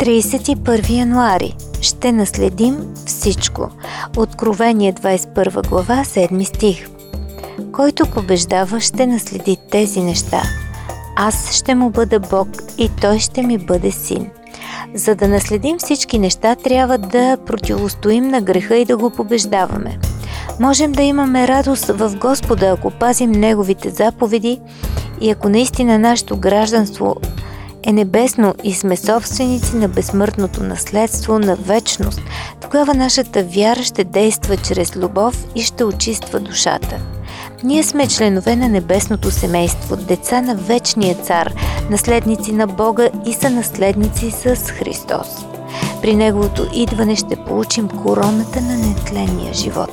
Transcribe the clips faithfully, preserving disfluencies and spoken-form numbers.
тридесет и първи януари. Ще наследим всичко. Откровение двадесет и първа глава, седми стих. Който побеждава, ще наследи тези неща. Аз ще му бъда Бог и той ще ми бъде син. За да наследим всички неща, трябва да противостоим на греха и да го побеждаваме. Можем да имаме радост в Господа, ако пазим Неговите заповеди и ако наистина нашето гражданство е небесно и сме собственици на безсмъртното наследство на вечност. Тогава нашата вяра ще действа чрез любов и ще очиства душата. Ние сме членове на небесното семейство, деца на вечния цар, наследници на Бога и са наследници с Христос. При Неговото идване ще получим короната на нетленния живот.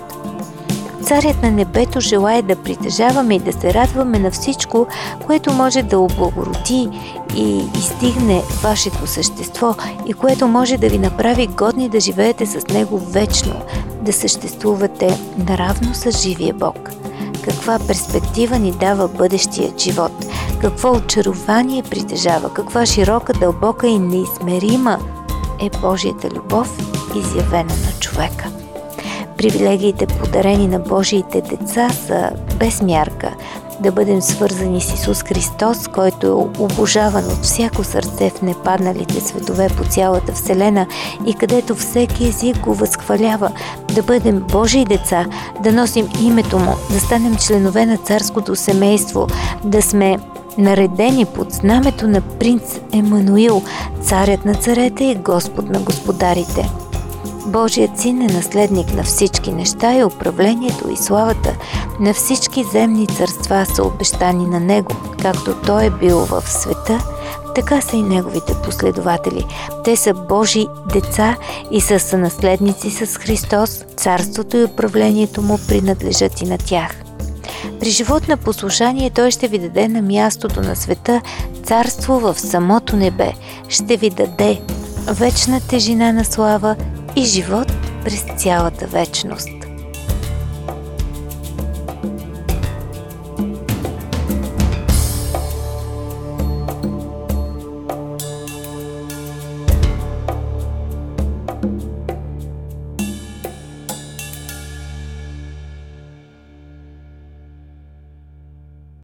Царят на небето желае да притежаваме и да се радваме на всичко, което може да облагороди и издигне вашето същество и което може да ви направи годни да живеете с Него вечно, да съществувате наравно с живия Бог. Каква перспектива ни дава бъдещият живот, какво очарование притежава, каква широка, дълбока и неизмерима е Божията любов, изявена на човека. Привилегиите, подарени на Божиите деца, са без мярка. Да бъдем свързани с Исус Христос, който е обожаван от всяко сърце в непадналите светове по цялата вселена и където всеки език го възхвалява. Да бъдем Божии деца, да носим името Му, да станем членове на царското семейство, да сме наредени под знамето на принц Емануил, царят на царете и Господ на господарите. Божият син е наследник на всички неща и управлението и славата на всички земни царства са обещани на Него. Както Той е бил в света, така са и Неговите последователи. Те са Божии деца и са сънаследници с Христос. Царството и управлението Му принадлежат и на тях. При живот на послушание Той ще ви даде на мястото на света царство в самото небе. Ще ви даде вечна тежина на слава и живот през цялата вечност.